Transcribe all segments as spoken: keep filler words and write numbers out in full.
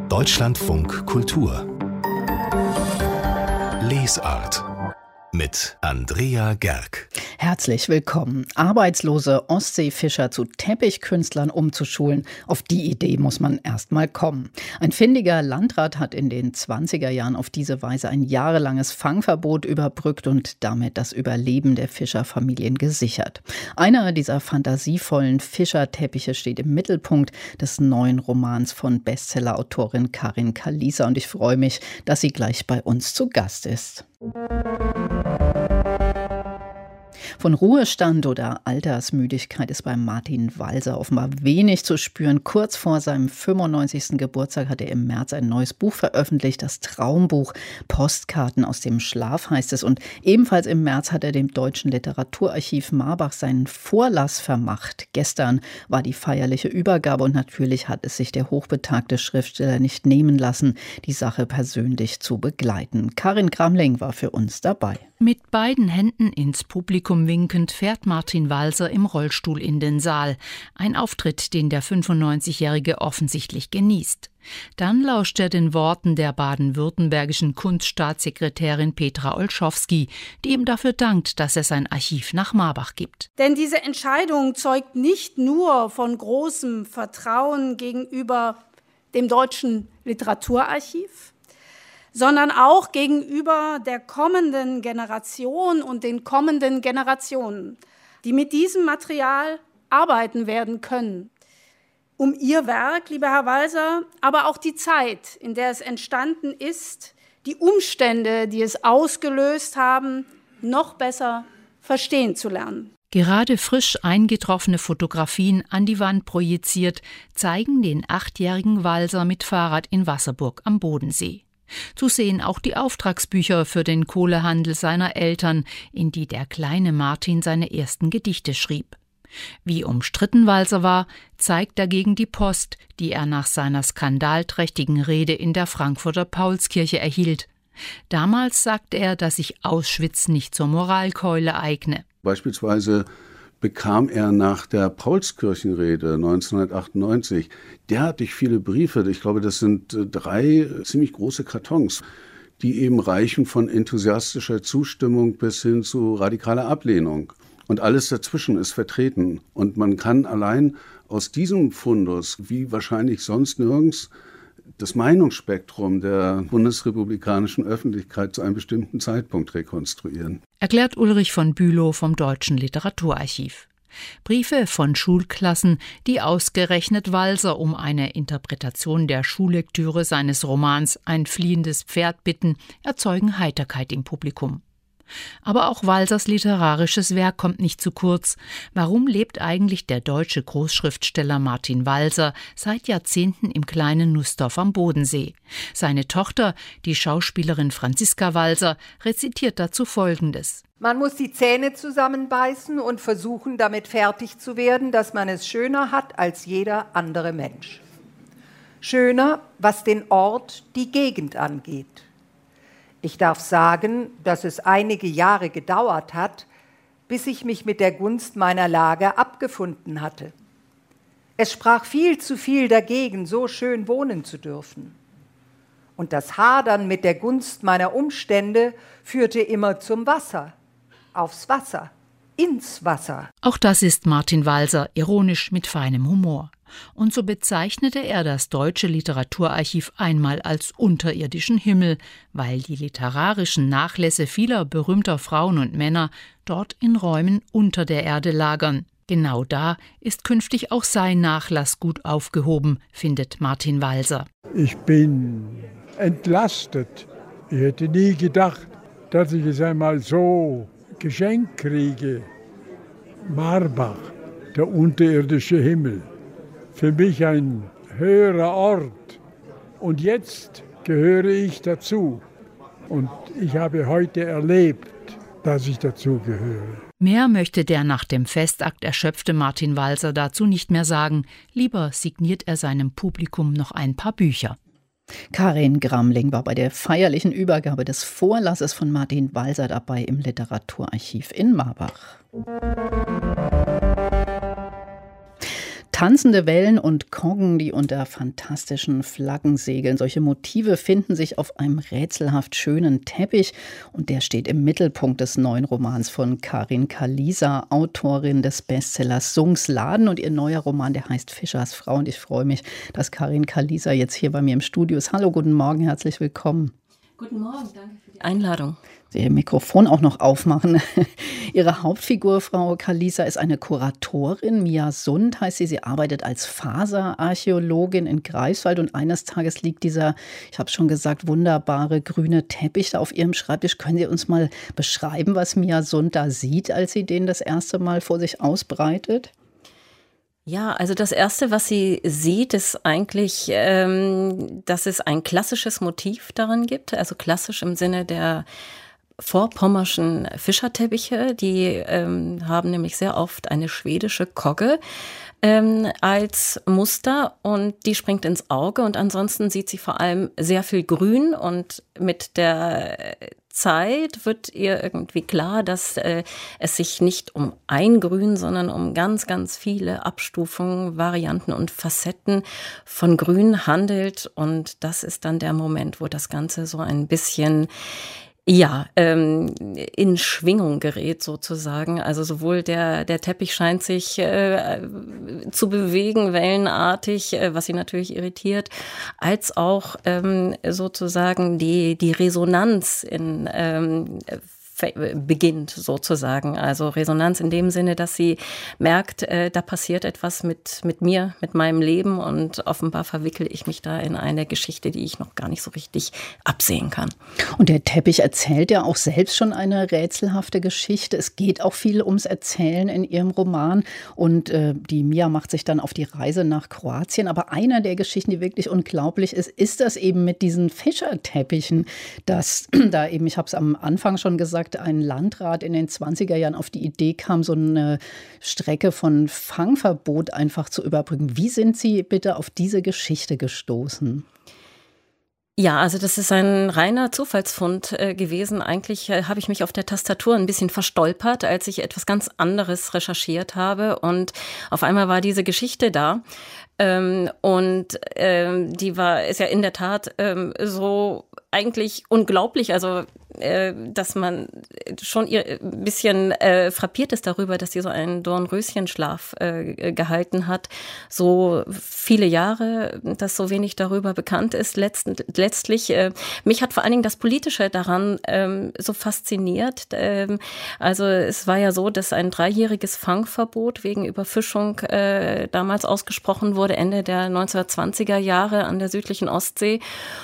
Deutschlandfunk Kultur Lesart mit Andrea Gerg. Herzlich willkommen. Arbeitslose Ostseefischer zu Teppichkünstlern umzuschulen, auf die Idee muss man erst mal kommen. Ein findiger Landrat hat in den zwanziger Jahren auf diese Weise ein jahrelanges Fangverbot überbrückt und damit das Überleben der Fischerfamilien gesichert. Einer dieser fantasievollen Fischerteppiche steht im Mittelpunkt des neuen Romans von Bestsellerautorin Karin Kaliser und ich freue mich, dass sie gleich bei uns zu Gast ist. Von Ruhestand oder Altersmüdigkeit ist bei Martin Walser offenbar wenig zu spüren. Kurz vor seinem fünfundneunzigsten Geburtstag hat er im März ein neues Buch veröffentlicht, das Traumbuch Postkarten aus dem Schlaf heißt es. Und ebenfalls im März hat er dem Deutschen Literaturarchiv Marbach seinen Vorlass vermacht. Gestern war die feierliche Übergabe und natürlich hat es sich der hochbetagte Schriftsteller nicht nehmen lassen, die Sache persönlich zu begleiten. Karin Gramling war für uns dabei. Mit beiden Händen ins Publikum winkend fährt Martin Walser im Rollstuhl in den Saal. Ein Auftritt, den der fünfundneunzigjährige offensichtlich genießt. Dann lauscht er den Worten der baden-württembergischen Kunststaatssekretärin Petra Olschowski, die ihm dafür dankt, dass er sein Archiv nach Marbach gibt. Denn diese Entscheidung zeugt nicht nur von großem Vertrauen gegenüber dem Deutschen Literaturarchiv, sondern auch gegenüber der kommenden Generation und den kommenden Generationen, die mit diesem Material arbeiten werden können. Um Ihr Werk, lieber Herr Walser, aber auch die Zeit, in der es entstanden ist, die Umstände, die es ausgelöst haben, noch besser verstehen zu lernen. Gerade frisch eingetroffene Fotografien an die Wand projiziert, zeigen den achtjährigen Walser mit Fahrrad in Wasserburg am Bodensee. Zu sehen auch die Auftragsbücher für den Kohlehandel seiner Eltern, in die der kleine Martin seine ersten Gedichte schrieb. Wie umstritten Walser war, zeigt dagegen die Post, die er nach seiner skandalträchtigen Rede in der Frankfurter Paulskirche erhielt. Damals sagte er, dass sich Auschwitz nicht zur Moralkeule eigne. Beispielsweise bekam er nach der Paulskirchenrede neunzehnhundertachtundneunzig derartig viele Briefe, ich glaube, das sind drei ziemlich große Kartons, die eben reichen von enthusiastischer Zustimmung bis hin zu radikaler Ablehnung. Und alles dazwischen ist vertreten. Und man kann allein aus diesem Fundus, wie wahrscheinlich sonst nirgends, das Meinungsspektrum der bundesrepublikanischen Öffentlichkeit zu einem bestimmten Zeitpunkt rekonstruieren. Erklärt Ulrich von Bülow vom Deutschen Literaturarchiv. Briefe von Schulklassen, die ausgerechnet Walser um eine Interpretation der Schullektüre seines Romans Ein fliehendes Pferd bitten, erzeugen Heiterkeit im Publikum. Aber auch Walsers literarisches Werk kommt nicht zu kurz. Warum lebt eigentlich der deutsche Großschriftsteller Martin Walser seit Jahrzehnten im kleinen Nussdorf am Bodensee? Seine Tochter, die Schauspielerin Franziska Walser, rezitiert dazu Folgendes. Man muss die Zähne zusammenbeißen und versuchen, damit fertig zu werden, dass man es schöner hat als jeder andere Mensch. Schöner, was den Ort, die Gegend angeht. Ich darf sagen, dass es einige Jahre gedauert hat, bis ich mich mit der Gunst meiner Lage abgefunden hatte. Es sprach viel zu viel dagegen, so schön wohnen zu dürfen. Und das Hadern mit der Gunst meiner Umstände führte immer zum Wasser, aufs Wasser, ins Wasser. Auch das ist Martin Walser, ironisch mit feinem Humor. Und so bezeichnete er das Deutsche Literaturarchiv einmal als unterirdischen Himmel, weil die literarischen Nachlässe vieler berühmter Frauen und Männer dort in Räumen unter der Erde lagern. Genau da ist künftig auch sein Nachlass gut aufgehoben, findet Martin Walser. Ich bin entlastet. Ich hätte nie gedacht, dass ich es einmal so geschenkt kriege. Marbach, der unterirdische Himmel. Für mich ein höherer Ort. Und jetzt gehöre ich dazu. Und ich habe heute erlebt, dass ich dazu gehöre. Mehr möchte der nach dem Festakt erschöpfte Martin Walser dazu nicht mehr sagen. Lieber signiert er seinem Publikum noch ein paar Bücher. Karin Gramling war bei der feierlichen Übergabe des Vorlasses von Martin Walser dabei im Literaturarchiv in Marbach. Tanzende Wellen und Koggen, die unter fantastischen Flaggen segeln. Solche Motive finden sich auf einem rätselhaft schönen Teppich und der steht im Mittelpunkt des neuen Romans von Karin Kalisa, Autorin des Bestsellers Sungsladen, und ihr neuer Roman, der heißt Fischers Frau, und ich freue mich, dass Karin Kalisa jetzt hier bei mir im Studio ist. Hallo, guten Morgen, herzlich willkommen. Guten Morgen, danke für die Einladung. Sie Ihr Mikrofon auch noch aufmachen. Ihre Hauptfigur, Frau Kalisa, ist eine Kuratorin. Mia Sund heißt sie. Sie arbeitet als Faserarchäologin in Greifswald und eines Tages liegt dieser, ich habe es schon gesagt, wunderbare grüne Teppich da auf ihrem Schreibtisch. Können Sie uns mal beschreiben, was Mia Sund da sieht, als sie den das erste Mal vor sich ausbreitet? Ja, also das Erste, was sie sieht, ist eigentlich, ähm, dass es ein klassisches Motiv darin gibt. Also klassisch im Sinne der vorpommerschen Fischerteppiche. Die ähm, haben nämlich sehr oft eine schwedische Kogge ähm, als Muster und die springt ins Auge. Und ansonsten sieht sie vor allem sehr viel Grün und mit der Zeit wird ihr irgendwie klar, dass äh, es sich nicht um ein Grün, sondern um ganz, ganz viele Abstufungen, Varianten und Facetten von Grün handelt. Und das ist dann der Moment, wo das Ganze so ein bisschen ja, ähm, in Schwingung gerät sozusagen. Also sowohl der, der Teppich scheint sich äh, zu bewegen, wellenartig, äh, was sie natürlich irritiert, als auch ähm, sozusagen die, die Resonanz in ähm, beginnt sozusagen. Also Resonanz in dem Sinne, dass sie merkt, äh, da passiert etwas mit, mit mir, mit meinem Leben und offenbar verwickle ich mich da in eine Geschichte, die ich noch gar nicht so richtig absehen kann. Und der Teppich erzählt ja auch selbst schon eine rätselhafte Geschichte. Es geht auch viel ums Erzählen in ihrem Roman und äh, die Mia macht sich dann auf die Reise nach Kroatien. Aber einer der Geschichten, die wirklich unglaublich ist, ist das eben mit diesen Fischerteppichen, dass da eben, ich habe es am Anfang schon gesagt, ein Landrat in den zwanziger Jahren auf die Idee kam, so eine Strecke von Fangverbot einfach zu überbrücken. Wie sind Sie bitte auf diese Geschichte gestoßen? Ja, also das ist ein reiner Zufallsfund äh, gewesen. Eigentlich äh, habe ich mich auf der Tastatur ein bisschen verstolpert, als ich etwas ganz anderes recherchiert habe. Und auf einmal war diese Geschichte da. Ähm, und ähm, die war, ist ja in der Tat ähm, so eigentlich unglaublich, also äh, dass man schon ihr ein bisschen äh, frappiert ist darüber, dass sie so einen Dornröschenschlaf äh, gehalten hat. So viele Jahre, dass so wenig darüber bekannt ist. Letzt, letztlich, äh, mich hat vor allen Dingen das Politische daran ähm, so fasziniert. Ähm, also es war ja so, dass ein dreijähriges Fangverbot wegen Überfischung äh, damals ausgesprochen wurde, Ende der neunzehnhundertzwanziger Jahre an der südlichen Ostsee.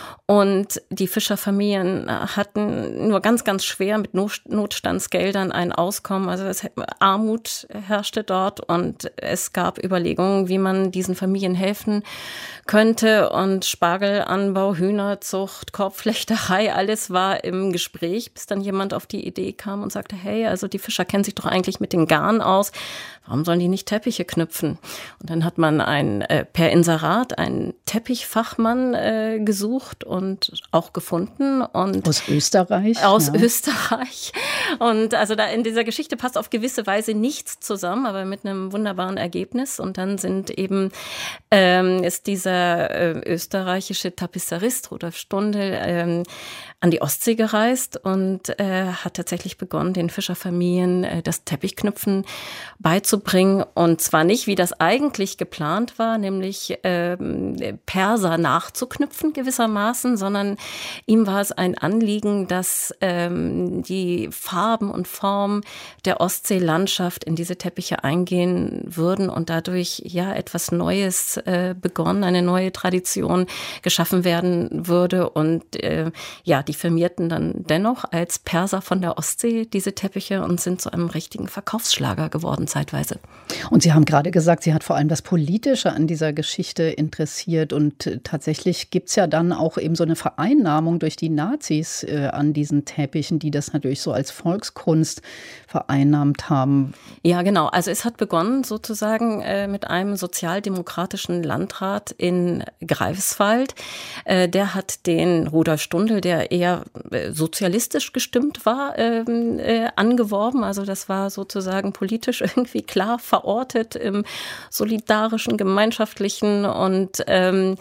Und die Fischerfamilien hatten nur ganz, ganz schwer mit Notstandsgeldern ein Auskommen. Also es, Armut herrschte dort und es gab Überlegungen, wie man diesen Familien helfen könnte. Und Spargelanbau, Hühnerzucht, Korbflechterei, alles war im Gespräch, bis dann jemand auf die Idee kam und sagte, hey, also die Fischer kennen sich doch eigentlich mit den Garn aus. Warum sollen die nicht Teppiche knüpfen? Und dann hat man ein, äh, per Inserat einen Teppichfachmann äh, gesucht und auch gefunden. Und aus Österreich? Aus ja. Österreich. Und also da in dieser Geschichte passt auf gewisse Weise nichts zusammen, aber mit einem wunderbaren Ergebnis. Und dann sind eben, ähm, ist dieser äh, österreichische Tapisserist Rudolf Stundel ähm, an die Ostsee gereist und äh, hat tatsächlich begonnen, den Fischerfamilien äh, das Teppichknüpfen beizubringen. Und zwar nicht, wie das eigentlich geplant war, nämlich ähm, Perser nachzuknüpfen gewissermaßen, sondern ihm war es ein Anliegen, dass ähm, die Farben und Formen der Ostseelandschaft in diese Teppiche eingehen würden und dadurch ja etwas Neues äh, begonnen, eine neue Tradition geschaffen werden würde. Und äh, ja, die firmierten dann dennoch als Perser von der Ostsee diese Teppiche und sind zu einem richtigen Verkaufsschlager geworden zeitweise. Und Sie haben gerade gesagt, Sie hat vor allem das Politische an dieser Geschichte interessiert und tatsächlich gibt es ja dann auch eben so eine Vereinnahmung durch die Nazis äh, an diesen Teppichen, die das natürlich so als Volkskunst vereinnahmt haben. Ja, genau. Also es hat begonnen sozusagen äh, mit einem sozialdemokratischen Landrat in Greifswald. Äh, der hat den Rudolf Stundl, der eher äh, sozialistisch gestimmt war, ähm, äh, angeworben. Also das war sozusagen politisch irgendwie klar verortet im solidarischen, gemeinschaftlichen und ähm,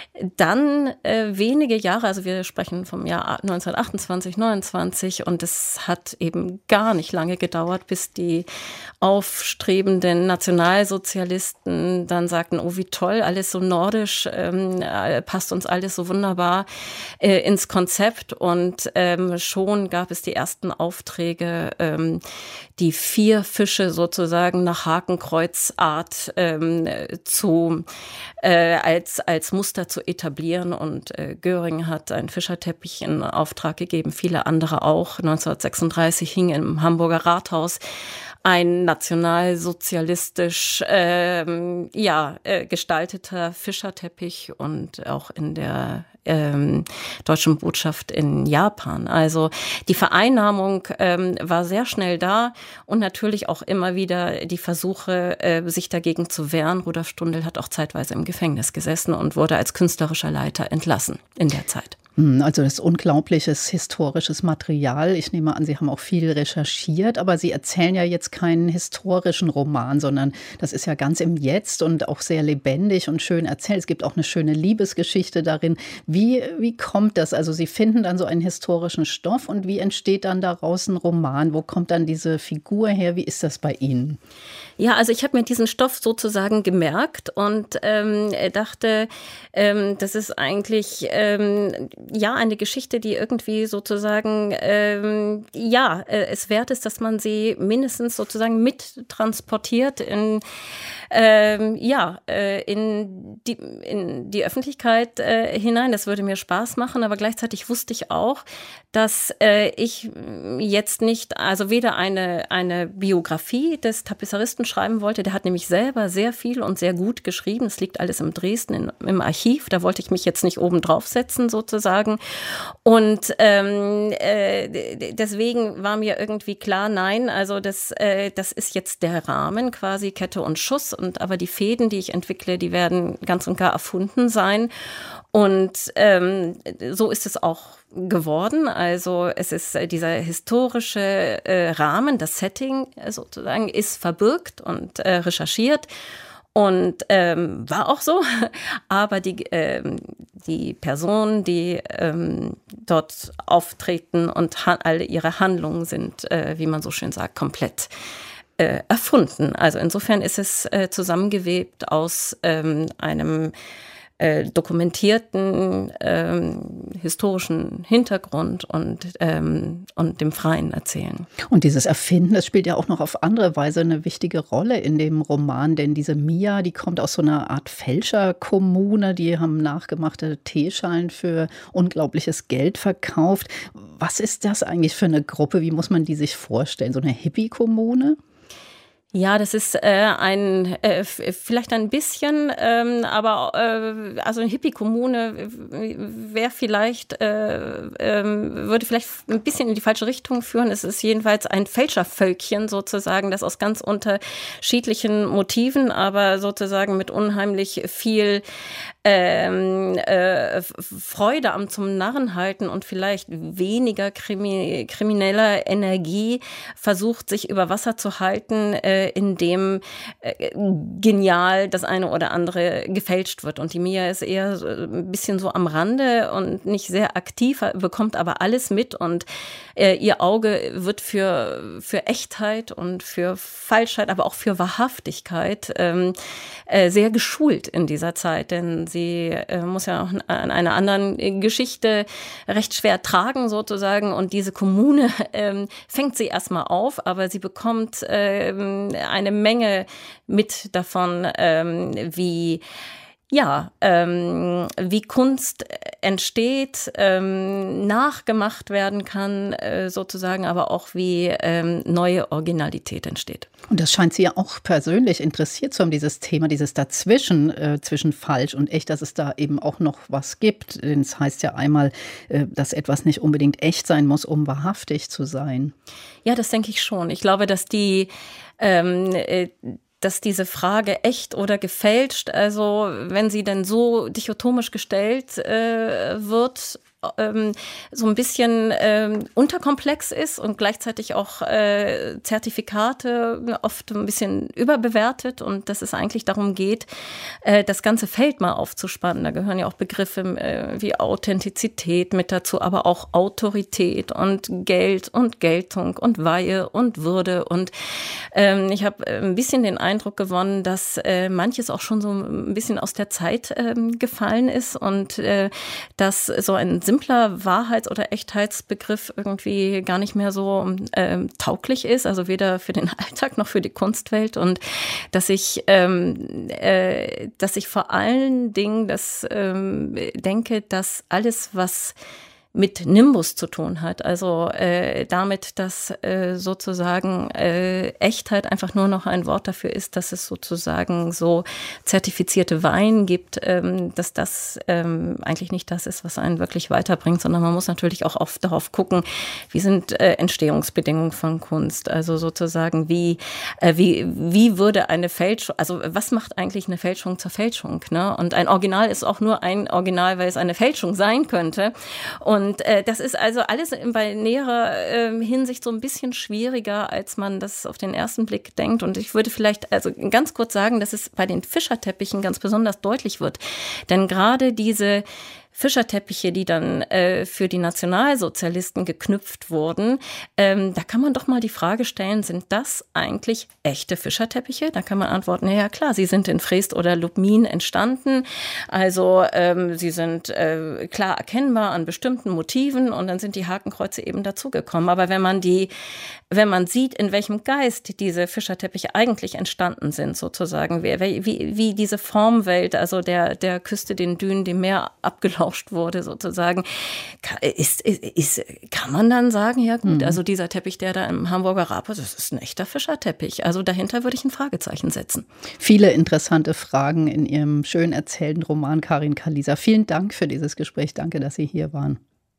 dann äh, wenige Jahre, also wir sprechen vom Jahr neunzehnhundertachtundzwanzig, neunundzwanzig und es hat eben gar nicht lange gedauert, bis die aufstrebenden Nationalsozialisten dann sagten, oh wie toll, alles so nordisch, ähm, passt uns alles so wunderbar äh, ins Konzept und ähm, schon gab es die ersten Aufträge, ähm, die vier Fische sozusagen nach Hakenkreuzart ähm, zu äh, als als Muster zu etablieren und äh, Göring hat einen Fischerteppich in Auftrag gegeben, viele andere auch. neunzehnhundertsechsunddreißig hing im Hamburger Rathaus ein nationalsozialistisch ähm, ja, äh, gestalteter Fischerteppich und auch in der ähm, deutschen Botschaft in Japan. Also die Vereinnahmung ähm, war sehr schnell da und natürlich auch immer wieder die Versuche, äh, sich dagegen zu wehren. Rudolf Stundl hat auch zeitweise im Gefängnis gesessen und wurde als künstlerischer Leiter entlassen in der Zeit. Also das ist unglaubliches historisches Material. Ich nehme an, Sie haben auch viel recherchiert, aber Sie erzählen ja jetzt keinen historischen Roman, sondern das ist ja ganz im Jetzt und auch sehr lebendig und schön erzählt. Es gibt auch eine schöne Liebesgeschichte darin. Wie, wie kommt das? Also Sie finden dann so einen historischen Stoff und wie entsteht dann daraus ein Roman? Wo kommt dann diese Figur her? Wie ist das bei Ihnen? Ja, also ich habe mir diesen Stoff sozusagen gemerkt und ähm, dachte, ähm, das ist eigentlich ähm, ja eine Geschichte, die irgendwie sozusagen ähm, ja äh, es wert ist, dass man sie mindestens sozusagen mittransportiert in ähm, ja äh, in die in die Öffentlichkeit äh, hinein. Das würde mir Spaß machen, aber gleichzeitig wusste ich auch, dass äh, ich jetzt nicht, also weder eine eine Biografie des Tapisseristen schreiben wollte. Der hat nämlich selber sehr viel und sehr gut geschrieben. Es liegt alles in Dresden in, im Archiv. Da wollte ich mich jetzt nicht oben draufsetzen sozusagen. Und ähm, äh, deswegen war mir irgendwie klar, nein, also das, äh, das ist jetzt der Rahmen, quasi Kette und Schuss. Und aber die Fäden, die ich entwickle, die werden ganz und gar erfunden sein. Und ähm, so ist es auch geworden. Also es ist äh, dieser historische äh, Rahmen, das Setting äh, sozusagen ist verbürgt und äh, recherchiert und ähm, war auch so. Aber die, ähm, die Personen, die ähm, dort auftreten und ha- alle ihre Handlungen sind, äh, wie man so schön sagt, komplett äh, erfunden. Also insofern ist es äh, zusammengewebt aus ähm, einem Äh, dokumentierten ähm, historischen Hintergrund und, ähm, und dem freien Erzählen. Und dieses Erfinden, das spielt ja auch noch auf andere Weise eine wichtige Rolle in dem Roman, denn diese Mia, die kommt aus so einer Art Fälscherkommune, die haben nachgemachte Teeschalen für unglaubliches Geld verkauft. Was ist das eigentlich für eine Gruppe? Wie muss man die sich vorstellen? So eine Hippie-Kommune? Ja, das ist äh, ein äh, vielleicht ein bisschen, ähm, aber äh, also eine Hippie-Kommune wäre vielleicht äh, äh, würde vielleicht ein bisschen in die falsche Richtung führen. Es ist jedenfalls ein Fälschervölkchen sozusagen, das aus ganz unterschiedlichen Motiven, aber sozusagen mit unheimlich viel ähm, äh, Freude am zum Narrenhalten und vielleicht weniger krimi- krimineller Energie versucht, sich über Wasser zu halten, äh, in dem äh, genial das eine oder andere gefälscht wird. Und die Mia ist eher so ein bisschen so am Rande und nicht sehr aktiv, bekommt aber alles mit und äh, ihr Auge wird für, für Echtheit und für Falschheit, aber auch für Wahrhaftigkeit ähm, äh, sehr geschult in dieser Zeit, denn sie äh, muss ja auch an einer anderen Geschichte recht schwer tragen sozusagen und diese Kommune ähm, fängt sie erstmal auf, aber sie bekommt ähm, eine Menge mit davon, ähm, wie Ja, ähm, wie Kunst entsteht, ähm, nachgemacht werden kann, äh, sozusagen, aber auch wie ähm, neue Originalität entsteht. Und das scheint Sie ja auch persönlich interessiert zu haben, dieses Thema, dieses Dazwischen, äh, zwischen falsch und echt, dass es da eben auch noch was gibt. Denn es heißt ja einmal, äh, dass etwas nicht unbedingt echt sein muss, um wahrhaftig zu sein. Ja, das denke ich schon. Ich glaube, dass die ähm, äh, dass diese Frage echt oder gefälscht, also wenn sie denn so dichotomisch gestellt äh, wird, ähm, so ein bisschen ähm, unterkomplex ist und gleichzeitig auch äh, Zertifikate oft ein bisschen überbewertet und dass es eigentlich darum geht, äh, das ganze Feld mal aufzuspannen. Da gehören ja auch Begriffe äh, wie Authentizität mit dazu, aber auch Autorität und Geld und Geltung und Weihe und Würde. Und ähm, ich habe ein bisschen den Eindruck gewonnen, dass äh, manches auch schon so ein bisschen aus der Zeit äh, gefallen ist und äh, dass so ein simpler Wahrheits- oder Echtheitsbegriff irgendwie gar nicht mehr so ähm, tauglich ist, also weder für den Alltag noch für die Kunstwelt und dass ich, ähm, äh, dass ich vor allen Dingen das ähm, denke, dass alles, was mit Nimbus zu tun hat, also äh, damit, dass äh, sozusagen äh, Echtheit einfach nur noch ein Wort dafür ist, dass es sozusagen so zertifizierte Wein gibt, ähm, dass das ähm, eigentlich nicht das ist, was einen wirklich weiterbringt, sondern man muss natürlich auch oft darauf gucken, wie sind äh, Entstehungsbedingungen von Kunst, also sozusagen wie äh, wie wie würde eine Fälschung, also was macht eigentlich eine Fälschung zur Fälschung, ne? Und ein Original ist auch nur ein Original, weil es eine Fälschung sein könnte. Und Und äh, das ist also alles bei näherer äh, Hinsicht so ein bisschen schwieriger, als man das auf den ersten Blick denkt. Und ich würde vielleicht also ganz kurz sagen, dass es bei den Fischerteppichen ganz besonders deutlich wird. Denn gerade diese Fischerteppiche, die dann äh, für die Nationalsozialisten geknüpft wurden, ähm, da kann man doch mal die Frage stellen, sind das eigentlich echte Fischerteppiche? Da kann man antworten, ja klar, sie sind in Freest oder Lubmin entstanden, also ähm, sie sind äh, klar erkennbar an bestimmten Motiven und dann sind die Hakenkreuze eben dazugekommen. Aber wenn man die, wenn man sieht, in welchem Geist diese Fischerteppiche eigentlich entstanden sind, sozusagen, wie, wie, wie diese Formwelt, also der, der Küste, den Dünen, dem Meer abgelaufen wurde sozusagen, ist, ist, ist, kann man dann sagen, ja gut, mhm. also dieser Teppich, der da im Hamburger Rathaus, das ist ein echter Fischerteppich. Also dahinter würde ich ein Fragezeichen setzen. Viele interessante Fragen in Ihrem schön erzählten Roman Karin Kaliza. Vielen Dank für dieses Gespräch. Danke, dass Sie hier waren.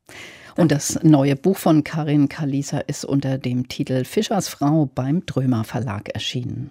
Und das neue Buch von Karin Kaliza ist unter dem Titel Fischersfrau beim Drömer Verlag erschienen.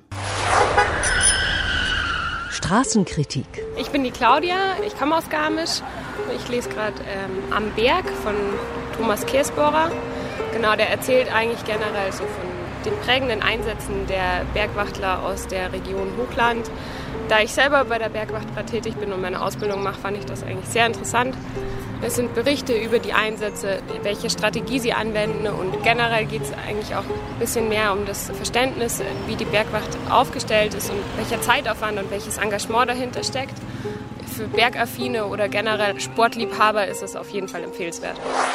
Straßenkritik. Ich bin die Claudia, ich komme aus Garmisch. Ich lese gerade ähm, Am Berg von Thomas Kersbohrer. Genau, der erzählt eigentlich generell so von den prägenden Einsätzen der Bergwachtler aus der Region Hochland. Da ich selber bei der Bergwacht tätig bin und meine Ausbildung mache, fand ich das eigentlich sehr interessant. Es sind Berichte über die Einsätze, welche Strategie sie anwenden und generell geht es eigentlich auch ein bisschen mehr um das Verständnis, wie die Bergwacht aufgestellt ist und welcher Zeitaufwand und welches Engagement dahinter steckt. Für Bergaffine oder generell Sportliebhaber ist es auf jeden Fall empfehlenswert.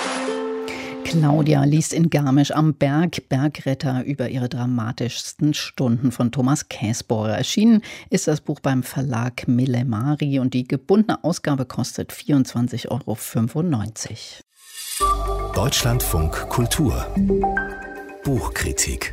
Claudia liest in Garmisch am Berg Bergretter über ihre dramatischsten Stunden von Thomas Käsbohrer. Erschienen ist das Buch beim Verlag Millemari und die gebundene Ausgabe kostet vierundzwanzig Euro fünfundneunzig. Deutschlandfunk Kultur Buchkritik.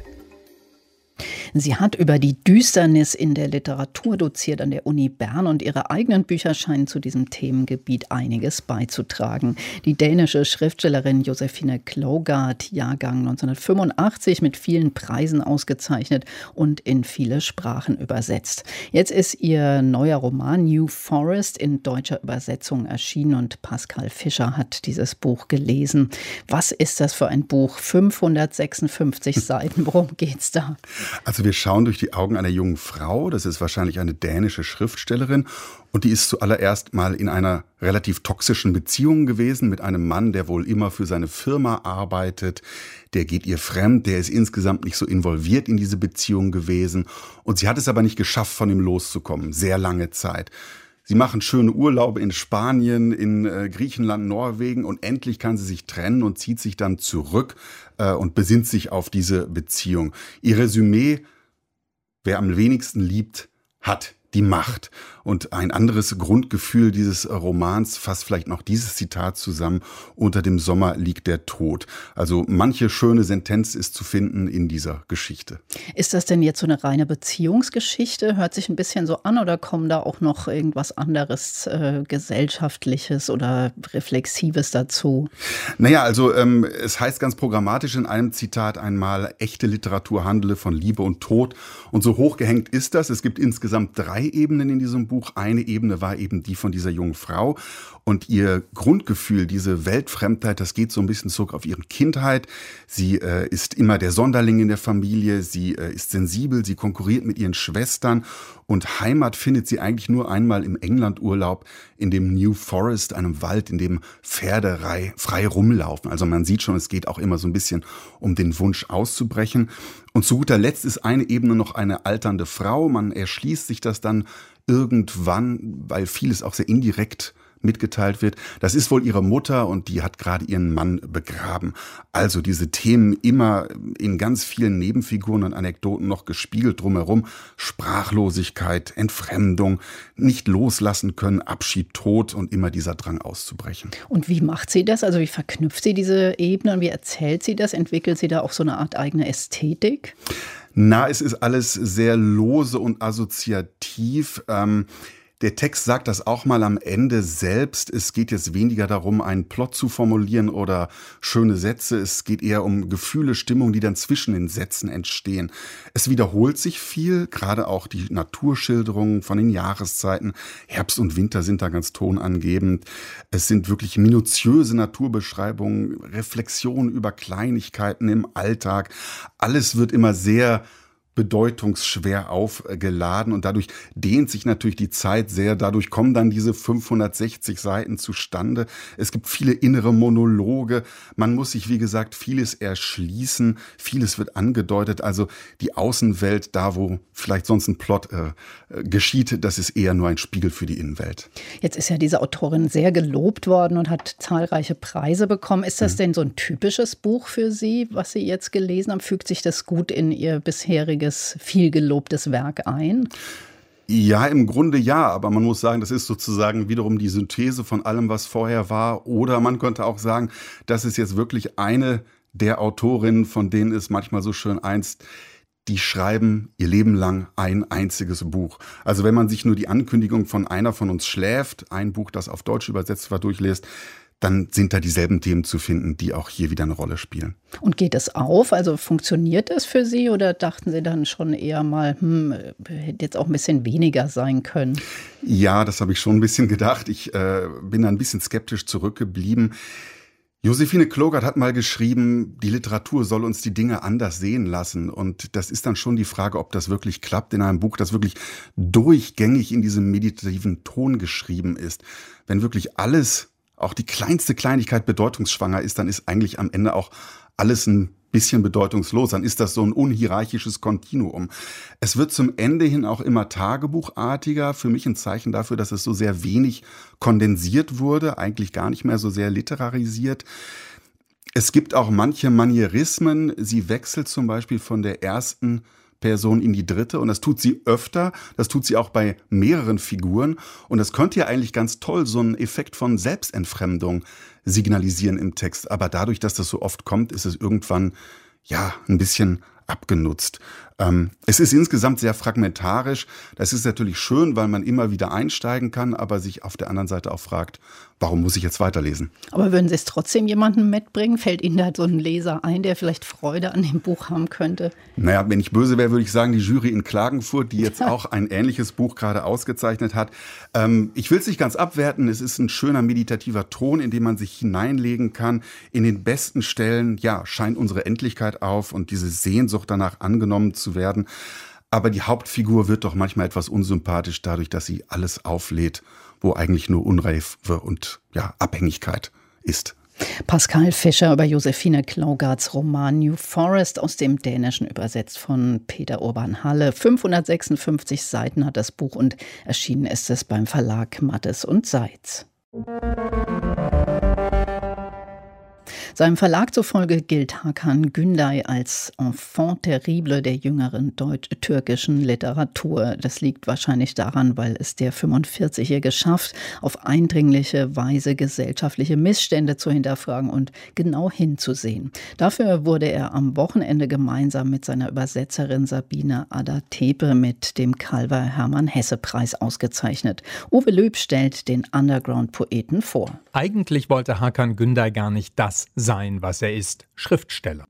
Sie hat über die Düsternis in der Literatur doziert an der Uni Bern und ihre eigenen Bücher scheinen zu diesem Themengebiet einiges beizutragen. Die dänische Schriftstellerin Josephine Klougart, Jahrgang neunzehnhundertfünfundachtzig, mit vielen Preisen ausgezeichnet und in viele Sprachen übersetzt. Jetzt ist ihr neuer Roman New Forest in deutscher Übersetzung erschienen und Pascal Fischer hat dieses Buch gelesen. Was ist das für ein Buch? fünfhundertsechsundfünfzig Seiten, worum geht's da? Also wir schauen durch die Augen einer jungen Frau, das ist wahrscheinlich eine dänische Schriftstellerin und die ist zuallererst mal in einer relativ toxischen Beziehung gewesen mit einem Mann, der wohl immer für seine Firma arbeitet, der geht ihr fremd, der ist insgesamt nicht so involviert in diese Beziehung gewesen und sie hat es aber nicht geschafft, von ihm loszukommen, sehr lange Zeit. Sie machen schöne Urlaube in Spanien, in äh, Griechenland, Norwegen und endlich kann sie sich trennen und zieht sich dann zurück äh, und besinnt sich auf diese Beziehung. Ihr Resümee: Wer am wenigsten liebt, hat die Macht. Und ein anderes Grundgefühl dieses Romans fasst vielleicht noch dieses Zitat zusammen: Unter dem Sommer liegt der Tod. Also manche schöne Sentenz ist zu finden in dieser Geschichte. Ist das denn jetzt so eine reine Beziehungsgeschichte? Hört sich ein bisschen so an, oder kommen da auch noch irgendwas anderes, äh, Gesellschaftliches oder Reflexives dazu? Naja, also ähm, es heißt ganz programmatisch in einem Zitat einmal: Echte Literatur handele von Liebe und Tod. Und so hochgehängt ist das. Es gibt insgesamt drei Ebenen in diesem Buch. Eine Ebene war eben die von dieser jungen Frau. Und ihr Grundgefühl, diese Weltfremdheit, das geht so ein bisschen zurück auf ihre Kindheit. Sie äh, ist immer der Sonderling in der Familie. Sie äh, ist sensibel. Sie konkurriert mit ihren Schwestern. Und Heimat findet sie eigentlich nur einmal im Englandurlaub in dem New Forest, einem Wald, in dem Pferde frei rumlaufen. Also man sieht schon, es geht auch immer so ein bisschen um den Wunsch auszubrechen. Und zu guter Letzt ist eine Ebene noch eine alternde Frau. Man erschließt sich das dann irgendwann, weil vieles auch sehr indirekt mitgeteilt wird. Das ist wohl ihre Mutter, und die hat gerade ihren Mann begraben. Also diese Themen immer in ganz vielen Nebenfiguren und Anekdoten noch gespiegelt drumherum. Sprachlosigkeit, Entfremdung, nicht loslassen können, Abschied, Tod und immer dieser Drang auszubrechen. Und wie macht sie das? Also wie verknüpft sie diese Ebenen? Wie erzählt sie das? Entwickelt sie da auch so eine Art eigene Ästhetik? Na, es ist alles sehr lose und assoziativ. Ähm, Der Text sagt das auch mal am Ende selbst. Es geht jetzt weniger darum, einen Plot zu formulieren oder schöne Sätze. Es geht eher um Gefühle, Stimmungen, die dann zwischen den Sätzen entstehen. Es wiederholt sich viel, gerade auch die Naturschilderungen von den Jahreszeiten. Herbst und Winter sind da ganz tonangebend. Es sind wirklich minutiöse Naturbeschreibungen, Reflexionen über Kleinigkeiten im Alltag. Alles wird immer sehr bedeutungsschwer aufgeladen, und dadurch dehnt sich natürlich die Zeit sehr. Dadurch kommen dann diese fünfhundertsechzig Seiten zustande. Es gibt viele innere Monologe. Man muss sich, wie gesagt, vieles erschließen. Vieles wird angedeutet. Also die Außenwelt, da wo vielleicht sonst ein Plot äh, geschieht, das ist eher nur ein Spiegel für die Innenwelt. Jetzt ist ja diese Autorin sehr gelobt worden und hat zahlreiche Preise bekommen. Ist das mhm. denn so ein typisches Buch für Sie, was Sie jetzt gelesen haben? Fügt sich das gut in Ihr bisheriges viel gelobtes Werk ein? Ja, im Grunde ja, aber man muss sagen, das ist sozusagen wiederum die Synthese von allem, was vorher war. Oder man könnte auch sagen, das ist jetzt wirklich eine der Autorinnen, von denen es manchmal so schön einst, die schreiben ihr Leben lang ein einziges Buch. Also wenn man sich nur die Ankündigung von Einer von uns schläft, ein Buch, das auf Deutsch übersetzt war, durchliest, dann sind da dieselben Themen zu finden, die auch hier wieder eine Rolle spielen. Und geht es auf? Also funktioniert das für Sie, oder dachten Sie dann schon eher mal, hm, hätte jetzt auch ein bisschen weniger sein können? Ja, das habe ich schon ein bisschen gedacht. Ich äh, bin da ein bisschen skeptisch zurückgeblieben. Josephine Kloggart hat mal geschrieben, die Literatur soll uns die Dinge anders sehen lassen. Und das ist dann schon die Frage, ob das wirklich klappt in einem Buch, das wirklich durchgängig in diesem meditativen Ton geschrieben ist. Wenn wirklich alles, auch die kleinste Kleinigkeit bedeutungsschwanger ist, dann ist eigentlich am Ende auch alles ein bisschen bedeutungslos. Dann ist das so ein unhierarchisches Kontinuum. Es wird zum Ende hin auch immer tagebuchartiger. Für mich ein Zeichen dafür, dass es so sehr wenig kondensiert wurde, eigentlich gar nicht mehr so sehr literarisiert. Es gibt auch manche Manierismen. Sie wechselt zum Beispiel von der ersten Person in die dritte, und das tut sie öfter, das tut sie auch bei mehreren Figuren, und das könnte ja eigentlich ganz toll so einen Effekt von Selbstentfremdung signalisieren im Text, aber dadurch, dass das so oft kommt, ist es irgendwann ja ein bisschen abgenutzt. Ähm, es ist insgesamt sehr fragmentarisch. Das ist natürlich schön, weil man immer wieder einsteigen kann, aber sich auf der anderen Seite auch fragt, warum muss ich jetzt weiterlesen? Aber würden Sie es trotzdem jemandem mitbringen? Fällt Ihnen da so ein Leser ein, der vielleicht Freude an dem Buch haben könnte? Naja, wenn ich böse wäre, würde ich sagen, die Jury in Klagenfurt, die jetzt auch ein ähnliches Buch gerade ausgezeichnet hat. Ähm, ich will es nicht ganz abwerten. Es ist ein schöner meditativer Ton, in den man sich hineinlegen kann. In den besten Stellen, ja, scheint unsere Endlichkeit auf und diese Sehnsucht danach, angenommen zu werden. Aber die Hauptfigur wird doch manchmal etwas unsympathisch dadurch, dass sie alles auflädt, wo eigentlich nur Unreife und ja, Abhängigkeit ist. Pascal Fischer über Josephine Kloggarts Roman New Forest, aus dem Dänischen übersetzt von Peter Urban Halle. fünfhundertsechsundfünfzig Seiten hat das Buch und erschienen ist es beim Verlag Mattes und Seitz. Seinem Verlag zufolge gilt Hakan Günday als Enfant terrible der jüngeren deutsch-türkischen Literatur. Das liegt wahrscheinlich daran, weil es der fünfundvierzig-Jährige schafft, auf eindringliche Weise gesellschaftliche Missstände zu hinterfragen und genau hinzusehen. Dafür wurde er am Wochenende gemeinsam mit seiner Übersetzerin Sabine Adda-Tepe mit dem Calver-Hermann-Hesse-Preis ausgezeichnet. Uwe Löb stellt den Underground-Poeten vor. Eigentlich wollte Hakan Günday gar nicht das sein, was er ist, Schriftsteller.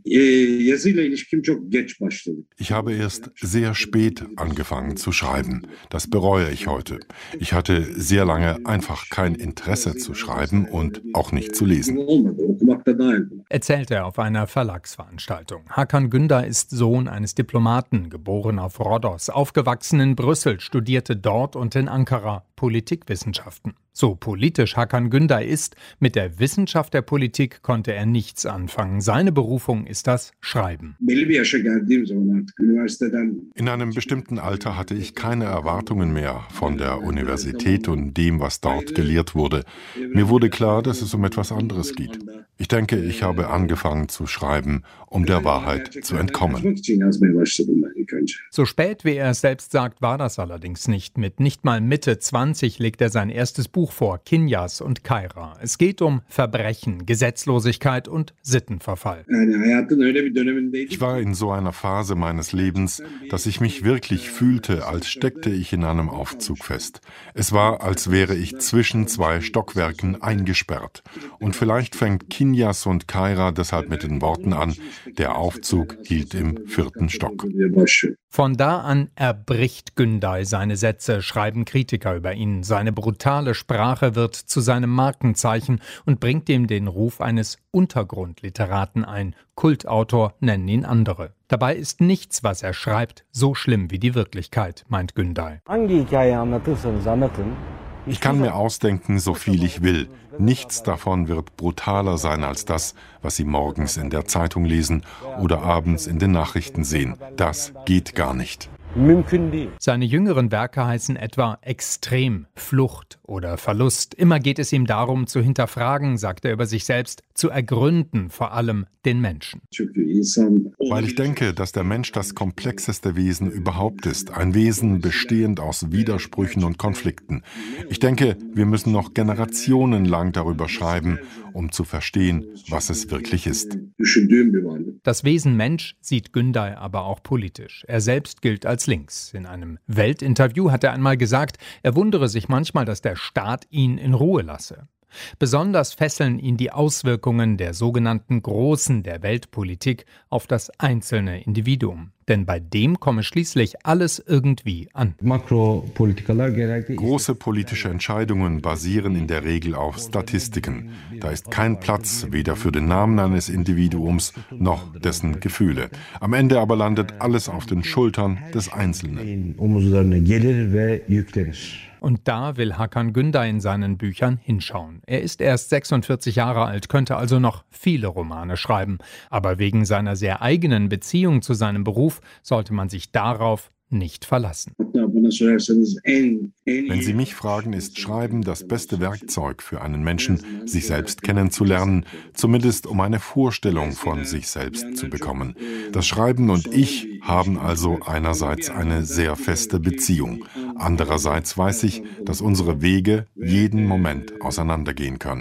Ich habe erst sehr spät angefangen zu schreiben. Das bereue ich heute. Ich hatte sehr lange einfach kein Interesse zu schreiben und auch nicht zu lesen. Erzählt er auf einer Verlagsveranstaltung. Hakan Günday ist Sohn eines Diplomaten, geboren auf Rhodos, aufgewachsen in Brüssel, studierte dort und in Ankara Politikwissenschaften. So politisch Hakan Günday ist, mit der Wissenschaft der Politik konnte er nichts anfangen. Seine Berufung ist das Schreiben. In einem bestimmten Alter hatte ich keine Erwartungen mehr von der Universität und dem, was dort gelehrt wurde. Mir wurde klar, dass es um etwas anderes geht. Ich denke, ich habe angefangen zu schreiben, um der Wahrheit zu entkommen. So spät, wie er es selbst sagt, war das allerdings nicht. Mit nicht mal Mitte zwanzig legt er sein erstes Buch vor, Kinyas und Kaira. Es geht um Verbrechen, Gesetzlosigkeit und Sittenverfall. Ich war in so einer Phase meines Lebens, dass ich mich wirklich fühlte, als steckte ich in einem Aufzug fest. Es war, als wäre ich zwischen zwei Stockwerken eingesperrt. Und vielleicht fängt Kinyas und Kaira deshalb mit den Worten an, der Aufzug hielt im vierten Stock. Von da an erbricht Günday seine Sätze, schreiben Kritiker über ihn. Seine brutale Sprache wird zu seinem Markenzeichen und bringt ihm den Ruf eines Untergrundliteraten ein. Kultautor nennen ihn andere. Dabei ist nichts, was er schreibt, so schlimm wie die Wirklichkeit, meint Günday. Ich kann mir ausdenken, so viel ich will. Nichts davon wird brutaler sein als das, was Sie morgens in der Zeitung lesen oder abends in den Nachrichten sehen. Das geht gar nicht. Seine jüngeren Werke heißen etwa Extrem, Flucht oder Verlust. Immer geht es ihm darum, zu hinterfragen, sagt er über sich selbst, zu ergründen, vor allem den Menschen. Weil ich denke, dass der Mensch das komplexeste Wesen überhaupt ist. Ein Wesen bestehend aus Widersprüchen und Konflikten. Ich denke, wir müssen noch generationenlang darüber schreiben, um zu verstehen, was es wirklich ist. Das Wesen Mensch sieht Günday aber auch politisch. Er selbst gilt als links. In einem Weltinterview hat er einmal gesagt, er wundere sich manchmal, dass der Staat ihn in Ruhe lasse. Besonders fesseln ihn die Auswirkungen der sogenannten Großen der Weltpolitik auf das einzelne Individuum. Denn bei dem komme schließlich alles irgendwie an. Große politische Entscheidungen basieren in der Regel auf Statistiken. Da ist kein Platz weder für den Namen eines Individuums noch dessen Gefühle. Am Ende aber landet alles auf den Schultern des Einzelnen. Und da will Hakan Günday in seinen Büchern hinschauen. Er ist erst sechsundvierzig Jahre alt, könnte also noch viele Romane schreiben. Aber wegen seiner sehr eigenen Beziehung zu seinem Beruf sollte man sich darauf nicht verlassen. Wenn Sie mich fragen, ist Schreiben das beste Werkzeug für einen Menschen, sich selbst kennenzulernen, zumindest um eine Vorstellung von sich selbst zu bekommen. Das Schreiben und ich haben also einerseits eine sehr feste Beziehung. Andererseits weiß ich, dass unsere Wege jeden Moment auseinandergehen können.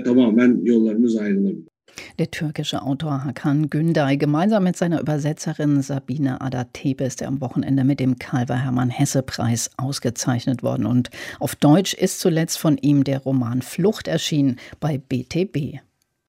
Der türkische Autor Hakan Günday, gemeinsam mit seiner Übersetzerin Sabine Adda-Tepe, ist er am Wochenende mit dem Calver-Hermann-Hesse-Preis ausgezeichnet worden. Und auf Deutsch ist zuletzt von ihm der Roman Flucht erschienen bei B T B.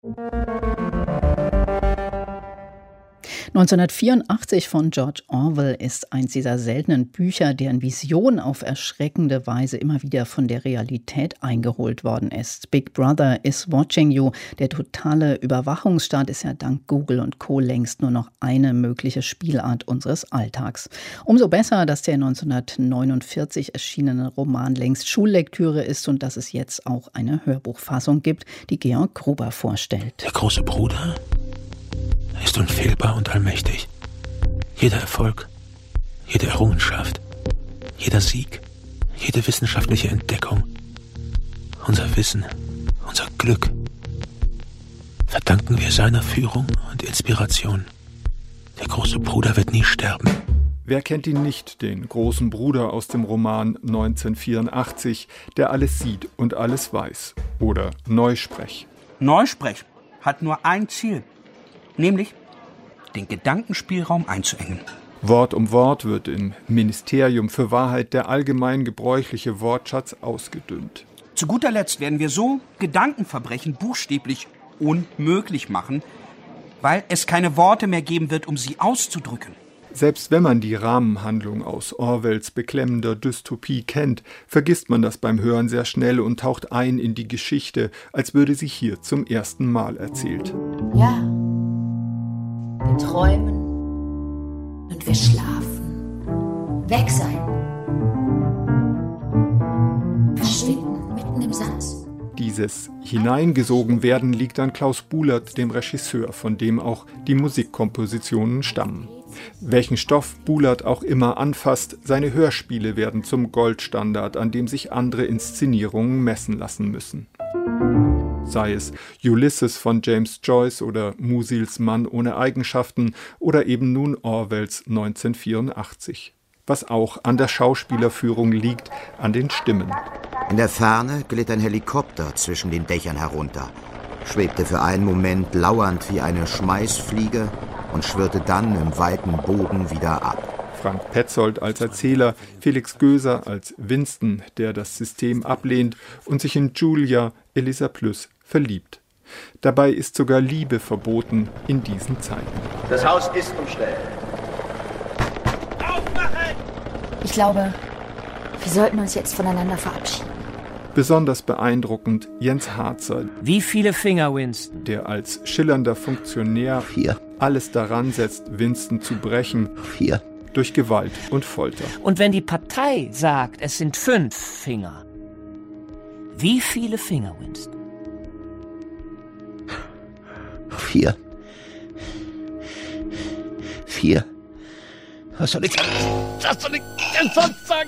neunzehnhundertvierundachtzig von George Orwell ist eins dieser seltenen Bücher, deren Vision auf erschreckende Weise immer wieder von der Realität eingeholt worden ist. Big Brother is watching you. Der totale Überwachungsstaat ist ja dank Google und Co. längst nur noch eine mögliche Spielart unseres Alltags. Umso besser, dass der neunzehnhundertneunundvierzig erschienene Roman längst Schullektüre ist und dass es jetzt auch eine Hörbuchfassung gibt, die Georg Gruber vorstellt. Der große Bruder ist unfehlbar und allmächtig. Jeder Erfolg, jede Errungenschaft, jeder Sieg, jede wissenschaftliche Entdeckung, unser Wissen, unser Glück verdanken wir seiner Führung und Inspiration. Der große Bruder wird nie sterben. Wer kennt ihn nicht, den großen Bruder aus dem Roman neunzehnhundertvierundachtzig, der alles sieht und alles weiß? Oder Neusprech. Neusprech hat nur ein Ziel, nämlich den Gedankenspielraum einzuengen. Wort um Wort wird im Ministerium für Wahrheit der allgemein gebräuchliche Wortschatz ausgedünnt. Zu guter Letzt werden wir so Gedankenverbrechen buchstäblich unmöglich machen, weil es keine Worte mehr geben wird, um sie auszudrücken. Selbst wenn man die Rahmenhandlung aus Orwells beklemmender Dystopie kennt, vergisst man das beim Hören sehr schnell und taucht ein in die Geschichte, als würde sie hier zum ersten Mal erzählt. Ja, wir träumen und wir schlafen. Weg sein. Verschwinden mitten im Satz. Dieses Hineingesogen-Werden liegt an Klaus Bulert, dem Regisseur, von dem auch die Musikkompositionen stammen. Welchen Stoff Bulert auch immer anfasst, seine Hörspiele werden zum Goldstandard, an dem sich andere Inszenierungen messen lassen müssen. Sei es Ulysses von James Joyce oder Musils Mann ohne Eigenschaften oder eben nun Orwells neunzehnhundertvierundachtzig. Was auch an der Schauspielerführung liegt, an den Stimmen. In der Ferne glitt ein Helikopter zwischen den Dächern herunter, schwebte für einen Moment lauernd wie eine Schmeißfliege und schwirrte dann im weiten Bogen wieder ab. Frank Petzold als Erzähler, Felix Göser als Winston, der das System ablehnt und sich in Julia, Elisa Plüss, verliebt. Dabei ist sogar Liebe verboten in diesen Zeiten. Das Haus ist umstellt. Aufmachen! Ich glaube, wir sollten uns jetzt voneinander verabschieden. Besonders beeindruckend Jens Harzer. Wie viele Finger, Winston? Der als schillernder Funktionär Vier. alles daran setzt, Winston zu brechen. Vier. Durch Gewalt und Folter. Und wenn die Partei sagt, es sind fünf Finger, wie viele Finger, Winston? Vier. Vier. Was soll ich sagen? Was soll ich denn sonst sagen?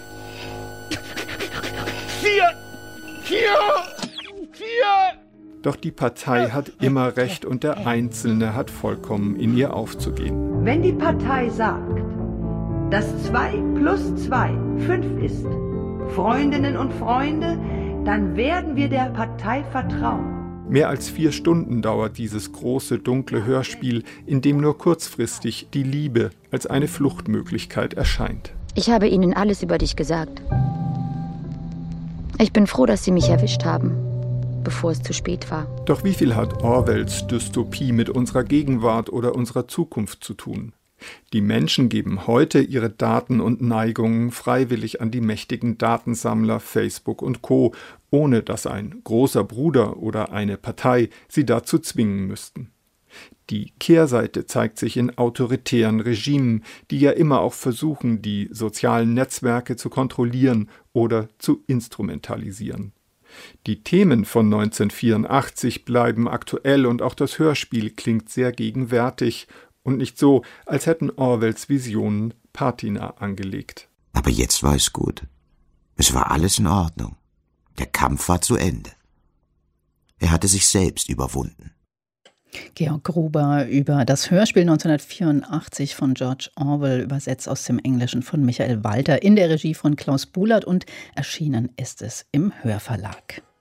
Vier. Vier. Vier. Doch die Partei hat immer recht und der Einzelne hat vollkommen in ihr aufzugehen. Wenn die Partei sagt, dass zwei plus zwei fünf ist, Freundinnen und Freunde, dann werden wir der Partei vertrauen. Mehr als vier Stunden dauert dieses große, dunkle Hörspiel, in dem nur kurzfristig die Liebe als eine Fluchtmöglichkeit erscheint. Ich habe Ihnen alles über dich gesagt. Ich bin froh, dass Sie mich erwischt haben, bevor es zu spät war. Doch wie viel hat Orwells Dystopie mit unserer Gegenwart oder unserer Zukunft zu tun? Die Menschen geben heute ihre Daten und Neigungen freiwillig an die mächtigen Datensammler Facebook und Co., ohne dass ein großer Bruder oder eine Partei sie dazu zwingen müssten. Die Kehrseite zeigt sich in autoritären Regimen, die ja immer auch versuchen, die sozialen Netzwerke zu kontrollieren oder zu instrumentalisieren. Die Themen von neunzehnhundertvierundachtzig bleiben aktuell und auch das Hörspiel klingt sehr gegenwärtig und nicht so, als hätten Orwells Visionen Patina angelegt. Aber jetzt war es gut. Es war alles in Ordnung. Der Kampf war zu Ende. Er hatte sich selbst überwunden. Georg Gruber über das Hörspiel neunzehnhundertvierundachtzig von George Orwell, übersetzt aus dem Englischen von Michael Walter, in der Regie von Klaus Bulert, und erschienen ist es im Hörverlag.